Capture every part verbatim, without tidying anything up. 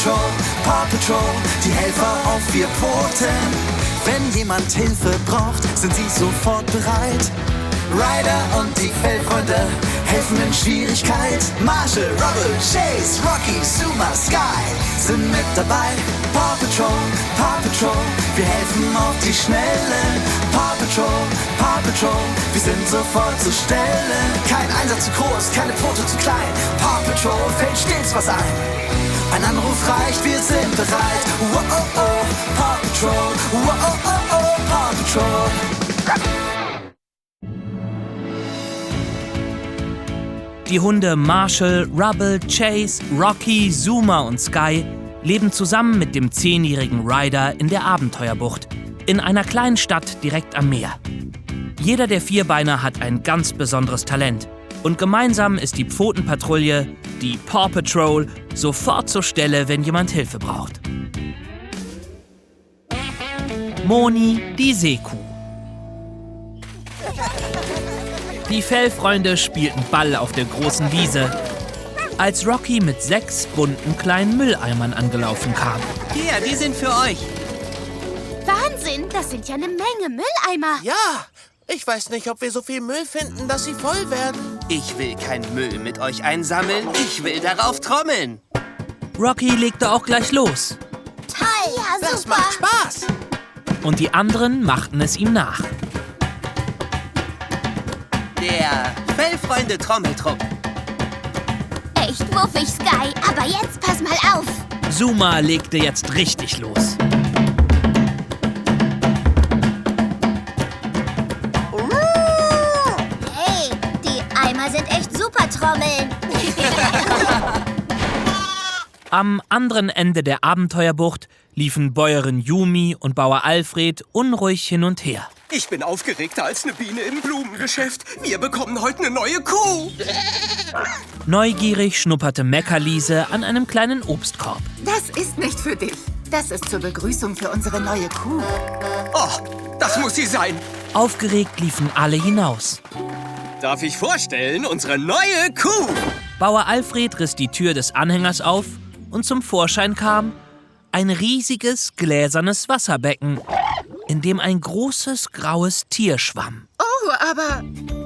Paw Patrol, Paw Patrol, die Helfer auf vier Pfoten. Wenn jemand Hilfe braucht, sind sie sofort bereit. Ryder und die Fellfreunde helfen in Schwierigkeit. Marshall, Rubble, Chase, Rocky, Zuma, Sky sind mit dabei. Paw Patrol, Paw Patrol, wir helfen auf die Schnelle. Paw Patrol, Paw Patrol, wir sind sofort zur Stelle. Kein Einsatz zu groß, keine Pfote zu klein. Paw Patrol fällt stets was ein. Ein Anruf reicht, wir sind bereit. Wow, oh, oh, Paw Patrol, wow, oh, oh, oh, Paw Patrol. Die Hunde Marshall, Rubble, Chase, Rocky, Zuma und Sky leben zusammen mit dem zehnjährigen Ryder in der Abenteuerbucht, in einer kleinen Stadt direkt am Meer. Jeder der Vierbeiner hat ein ganz besonderes Talent und gemeinsam ist die Pfotenpatrouille, die Paw Patrol, sofort zur Stelle, wenn jemand Hilfe braucht. Moni, die Seekuh. Die Fellfreunde spielten Ball auf der großen Wiese, als Rocky mit sechs bunten kleinen Mülleimern angelaufen kam. Hier, die sind für euch. Wahnsinn, das sind ja eine Menge Mülleimer. Ja, ich weiß nicht, ob wir so viel Müll finden, dass sie voll werden. Ich will keinen Müll mit euch einsammeln, ich will darauf trommeln. Rocky legte auch gleich los. Toll, ja, Das super. macht Spaß. Und die anderen machten es ihm nach. Der Fellfreunde-Trommeltrupp. Echt wuffig, Sky, aber jetzt pass mal auf. Zuma legte jetzt richtig los. Hey, die Eimer sind echt super Trommeln. Am anderen Ende der Abenteuerbucht liefen Bäuerin Yumi und Bauer Alfred unruhig hin und her. Ich bin aufgeregter als eine Biene im Blumengeschäft. Wir bekommen heute eine neue Kuh. Neugierig schnupperte Meckerliese an einem kleinen Obstkorb. Das ist nicht für dich. Das ist zur Begrüßung für unsere neue Kuh. Oh, das muss sie sein. Aufgeregt liefen alle hinaus. Darf ich vorstellen, unsere neue Kuh? Bauer Alfred riss die Tür des Anhängers auf und zum Vorschein kam ein riesiges gläsernes Wasserbecken, in dem ein großes graues Tier schwamm. Oh, aber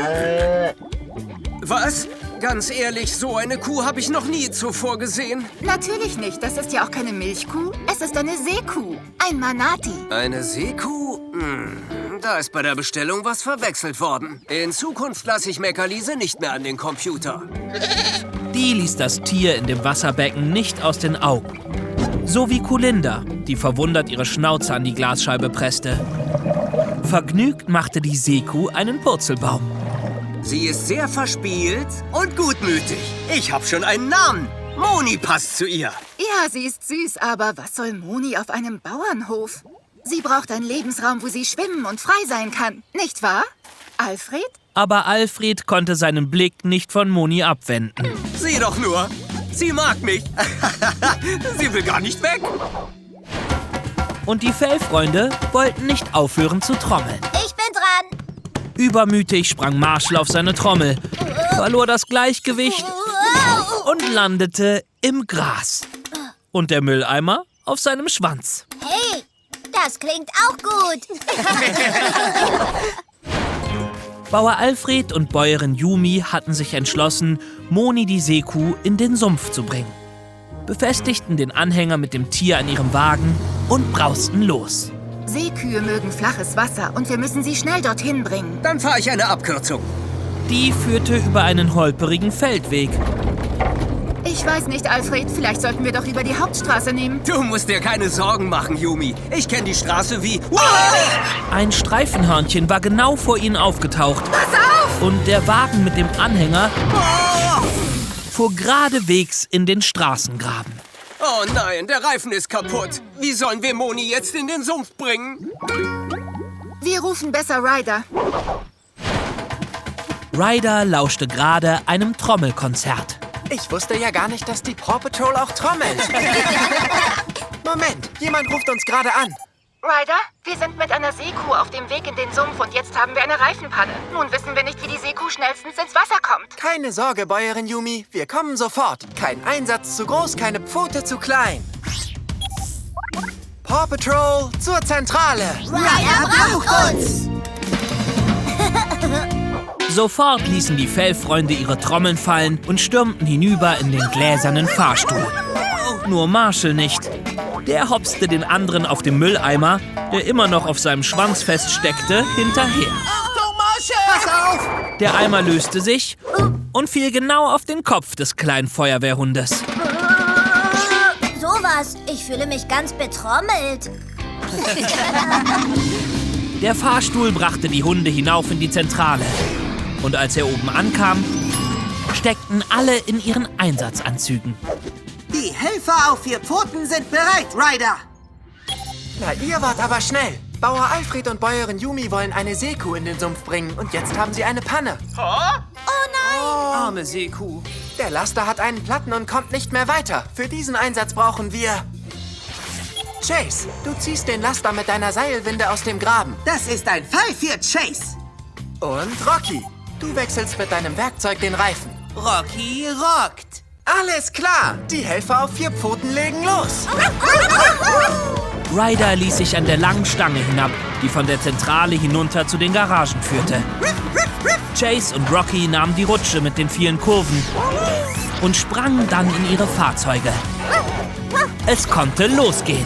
Was? Ganz ehrlich, so eine Kuh habe ich noch nie zuvor gesehen. natürlich nicht. Das ist ja auch keine Milchkuh. Es ist eine Seekuh. Ein Manati. Eine Seekuh? Hm, da ist bei der Bestellung was verwechselt worden. In Zukunft lasse ich Meckerliese nicht mehr an den Computer. Die ließ das Tier in dem Wasserbecken nicht aus den Augen. So wie Kulinda, die verwundert ihre Schnauze an die Glasscheibe presste. Vergnügt machte die Seekuh einen Purzelbaum. Sie ist sehr verspielt und gutmütig. Ich habe schon einen Namen. Moni passt zu ihr. Ja, sie ist süß, aber was soll Moni auf einem Bauernhof? Sie braucht einen Lebensraum, wo sie schwimmen und frei sein kann. Nicht wahr, Alfred? Aber Alfred konnte seinen Blick nicht von Moni abwenden. Sieh doch nur. Sie mag mich. Sie will gar nicht weg. Und die Fellfreunde wollten nicht aufhören zu trommeln. Ich bin dran. Übermütig sprang Marshall auf seine Trommel, verlor das Gleichgewicht und landete im Gras. Und der Mülleimer auf seinem Schwanz. Hey, das klingt auch gut. Bauer Alfred und Bäuerin Yumi hatten sich entschlossen, Moni die Seekuh in den Sumpf zu bringen, befestigten den Anhänger mit dem Tier an ihrem Wagen und brausten los. Seekühe mögen flaches Wasser und wir müssen sie schnell dorthin bringen. Dann fahre ich eine Abkürzung. Die führte über einen holperigen Feldweg. Ich weiß nicht, Alfred, vielleicht sollten wir doch lieber die Hauptstraße nehmen. Du musst dir keine Sorgen machen, Yumi. Ich kenne die Straße wie... Ein Streifenhörnchen war genau vor ihnen aufgetaucht. Pass auf! Und der Wagen mit dem Anhänger fuhr geradewegs in den Straßengraben. Oh nein, der Reifen ist kaputt. Wie sollen wir Moni jetzt in den Sumpf bringen? Wir rufen besser Ryder. Ryder lauschte gerade einem Trommelkonzert. Ich wusste ja gar nicht, dass die Paw Patrol auch trommelt. Moment, jemand ruft uns gerade an. Ryder, wir sind mit einer Seekuh auf dem Weg in den Sumpf und jetzt haben wir eine Reifenpanne. Nun wissen wir nicht, wie die Seekuh schnellstens ins Wasser kommt. Keine Sorge, Bäuerin Yumi. Wir kommen sofort. Kein Einsatz zu groß, keine Pfote zu klein. Paw Patrol zur Zentrale. Ryder braucht uns! Sofort ließen die Fellfreunde ihre Trommeln fallen und stürmten hinüber in den gläsernen Fahrstuhl. Nur Marshall nicht. Der hopste den anderen auf dem Mülleimer, der immer noch auf seinem Schwanz feststeckte, hinterher. Achtung, Marshall! Pass auf! Der Eimer löste sich und fiel genau auf den Kopf des kleinen Feuerwehrhundes. Sowas. Ich fühle mich ganz betrommelt. Der Fahrstuhl brachte die Hunde hinauf in die Zentrale. Und als er oben ankam, steckten alle in ihren Einsatzanzügen. Die Helfer auf vier Pfoten sind bereit, Ryder. Na, ihr wart aber schnell. Bauer Alfred und Bäuerin Yumi wollen eine Seekuh in den Sumpf bringen und jetzt haben sie eine Panne. Arme Seekuh. Der Laster hat einen Platten und kommt nicht mehr weiter. Für diesen Einsatz brauchen wir... Chase, du ziehst den Laster mit deiner Seilwinde aus dem Graben. Das ist ein Fall für Chase. Und Rocky, du wechselst mit deinem Werkzeug den Reifen. Rocky rockt. Alles klar, die Helfer auf vier Pfoten legen los. Ryder ließ sich an der langen Stange hinab, die von der Zentrale hinunter zu den Garagen führte. Chase und Rocky nahmen die Rutsche mit den vielen Kurven und sprangen dann in ihre Fahrzeuge. Es konnte losgehen.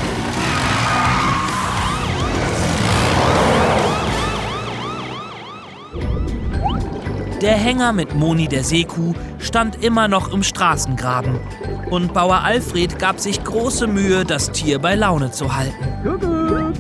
Der Hänger mit Moni der Seekuh stand immer noch im Straßengraben. Und Bauer Alfred gab sich große Mühe, das Tier bei Laune zu halten.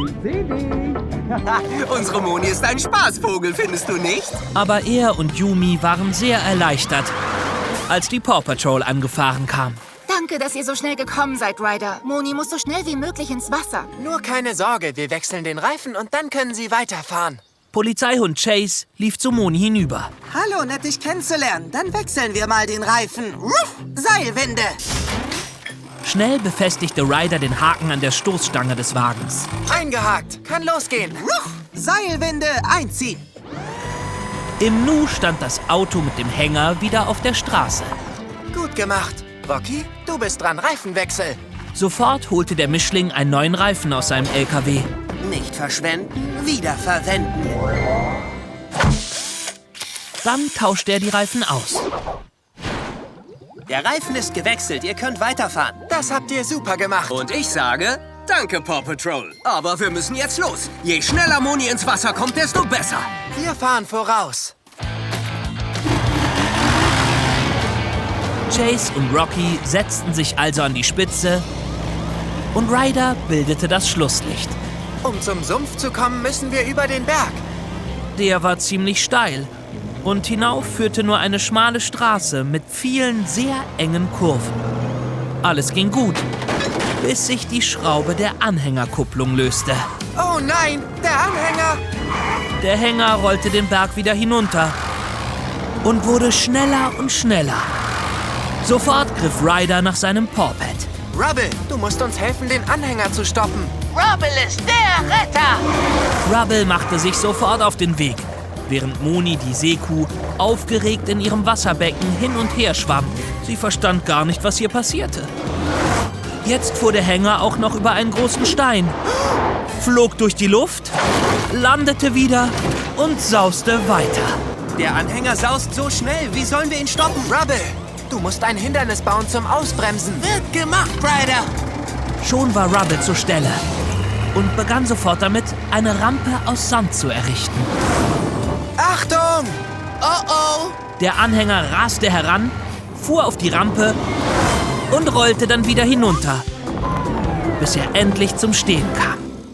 Unsere Moni ist ein Spaßvogel, findest du nicht? Aber er und Yumi waren sehr erleichtert, als die Paw Patrol angefahren kam. Danke, dass ihr so schnell gekommen seid, Ryder. Moni muss so schnell wie möglich ins Wasser. Nur keine Sorge, wir wechseln den Reifen und dann können sie weiterfahren. Polizeihund Chase lief zu Moni hinüber. Hallo, nett dich kennenzulernen. Dann wechseln wir mal den Reifen. Ruff, Seilwinde. Schnell befestigte Ryder den Haken an der Stoßstange des Wagens. Eingehakt, kann losgehen. Ruff, Seilwinde einziehen. Im Nu stand das Auto mit dem Hänger wieder auf der Straße. Gut gemacht. Rocky, du bist dran, Reifenwechsel. Sofort holte der Mischling einen neuen Reifen aus seinem L K W. Nicht verschwenden, wiederverwenden. Dann tauschte er die Reifen aus. Der Reifen ist gewechselt, ihr könnt weiterfahren. Das habt ihr super gemacht. Und ich sage, danke, Paw Patrol. Aber wir müssen jetzt los. Je schneller Moni ins Wasser kommt, desto besser. Wir fahren voraus. Chase und Rocky setzten sich also an die Spitze und Ryder bildete das Schlusslicht. Um zum Sumpf zu kommen, müssen wir über den Berg. Der war ziemlich steil und hinauf führte nur eine schmale Straße mit vielen sehr engen Kurven. Alles ging gut, bis sich die Schraube der Anhängerkupplung löste. Oh nein, der Anhänger! Der Hänger rollte den Berg wieder hinunter und wurde schneller und schneller. Sofort griff Ryder nach seinem Pawpad. Rubble, du musst uns helfen, den Anhänger zu stoppen. Rubble ist der Retter! Rubble machte sich sofort auf den Weg, während Moni, die Seekuh, aufgeregt in ihrem Wasserbecken hin und her schwamm. Sie verstand gar nicht, was hier passierte. Jetzt fuhr der Hänger auch noch über einen großen Stein, flog durch die Luft, landete wieder und sauste weiter. Der Anhänger saust so schnell, wie sollen wir ihn stoppen? Rubble, du musst ein Hindernis bauen zum Ausbremsen. Wird gemacht, Ryder! Schon war Rubble zur Stelle und begann sofort damit, eine Rampe aus Sand zu errichten. Achtung! Oh oh! Der Anhänger raste heran, fuhr auf die Rampe und rollte dann wieder hinunter, bis er endlich zum Stehen kam.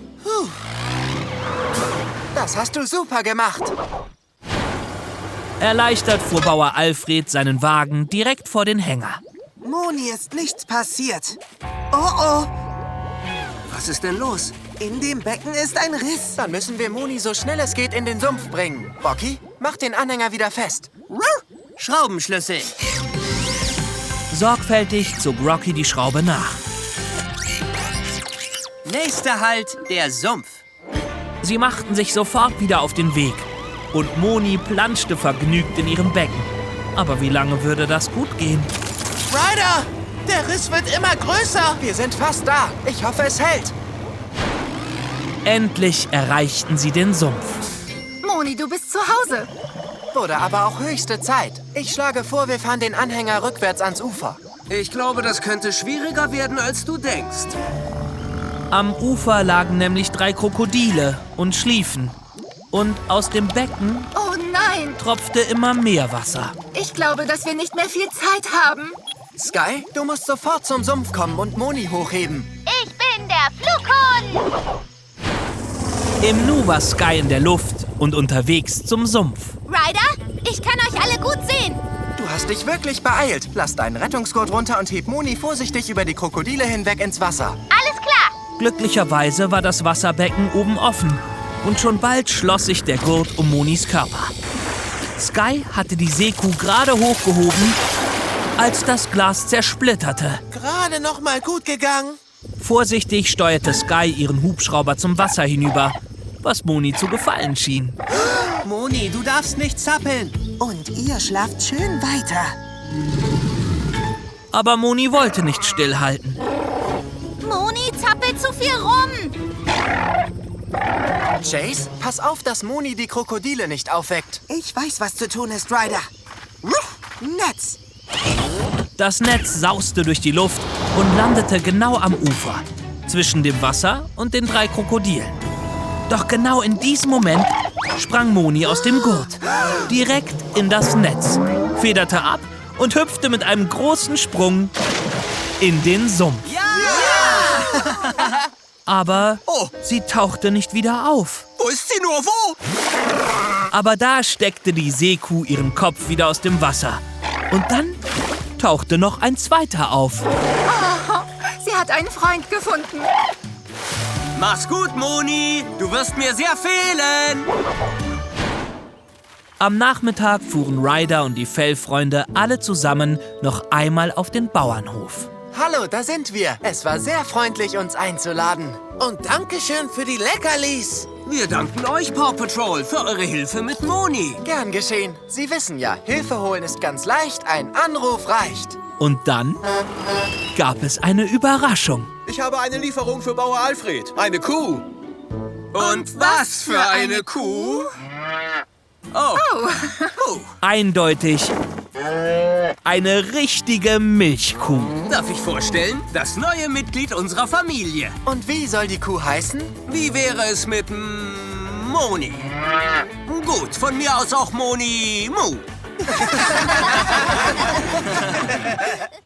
Das hast du super gemacht. Erleichtert fuhr Bauer Alfred seinen Wagen direkt vor den Hänger. Moni ist nichts passiert. Oh oh, Was ist denn los? in dem Becken ist ein Riss. Dann müssen wir Moni so schnell es geht in den Sumpf bringen. Rocky, mach den Anhänger wieder fest. Schraubenschlüssel. Sorgfältig zog Rocky die Schraube nach. Nächster Halt, der Sumpf. Sie machten sich sofort wieder auf den Weg. Und Moni planschte vergnügt in ihrem Becken. Aber wie lange würde das gut gehen? Ryder, der Riss wird immer größer. Wir sind fast da. Ich hoffe, es hält. Endlich erreichten sie den Sumpf. Moni, du bist zu Hause. Wurde aber auch höchste Zeit. Ich schlage vor, wir fahren den Anhänger rückwärts ans Ufer. Ich glaube, das könnte schwieriger werden, als du denkst. Am Ufer lagen nämlich drei Krokodile und schliefen. Und aus dem Becken Oh nein, tropfte immer mehr Wasser. ich glaube, dass wir nicht mehr viel Zeit haben. Sky, du musst sofort zum Sumpf kommen und Moni hochheben. Ich bin der Flughund. Im Nu war Sky in der Luft und unterwegs zum Sumpf. Ryder, ich kann euch alle gut sehen. Du hast dich wirklich beeilt. Lass deinen Rettungsgurt runter und heb Moni vorsichtig über die Krokodile hinweg ins Wasser. Alles klar. Glücklicherweise war das Wasserbecken oben offen. Und schon bald schloss sich der Gurt um Monis Körper. Sky hatte die Seekuh gerade hochgehoben, als das Glas zersplitterte. Gerade noch mal gut gegangen. Vorsichtig steuerte Sky ihren Hubschrauber zum Wasser hinüber, was Moni zu gefallen schien. Moni, du darfst nicht zappeln. Und ihr schlaft schön weiter. Aber Moni wollte nicht stillhalten. Moni zappelt zu viel rum. Chase, pass auf, dass Moni die Krokodile nicht aufweckt. Ich weiß, was zu tun ist, Ryder. Ruff, Netz. Das Netz sauste durch die Luft und landete genau am Ufer, zwischen dem Wasser und den drei Krokodilen. Doch genau in diesem Moment sprang Moni aus dem Gurt, direkt in das Netz, federte ab und hüpfte mit einem großen Sprung in den Sumpf. Ja! Aber Oh. sie tauchte nicht wieder auf. Wo ist sie nur? Wo? Aber da steckte die Seekuh ihren Kopf wieder aus dem Wasser. Und dann tauchte noch ein zweiter auf. Sie hat einen Freund gefunden. Mach's gut, Moni. Du wirst mir sehr fehlen. Am Nachmittag fuhren Ryder und die Fellfreunde alle zusammen noch einmal auf den Bauernhof. Hallo, da sind wir. Es war sehr freundlich, uns einzuladen. Und Dankeschön für die Leckerlis. Wir danken euch, Paw Patrol, für eure Hilfe mit Moni. Gern geschehen. Sie wissen ja, Hilfe holen ist ganz leicht, ein Anruf reicht. Und dann gab es eine Überraschung. Ich habe eine Lieferung für Bauer Alfred. Eine Kuh. Und was für eine Kuh? Oh, Eindeutig eine richtige Milchkuh. darf ich vorstellen? Das neue Mitglied unserer Familie. Und wie soll die Kuh heißen? Wie wäre es mit mm, Moni? Gut, von mir aus auch Moni Mu.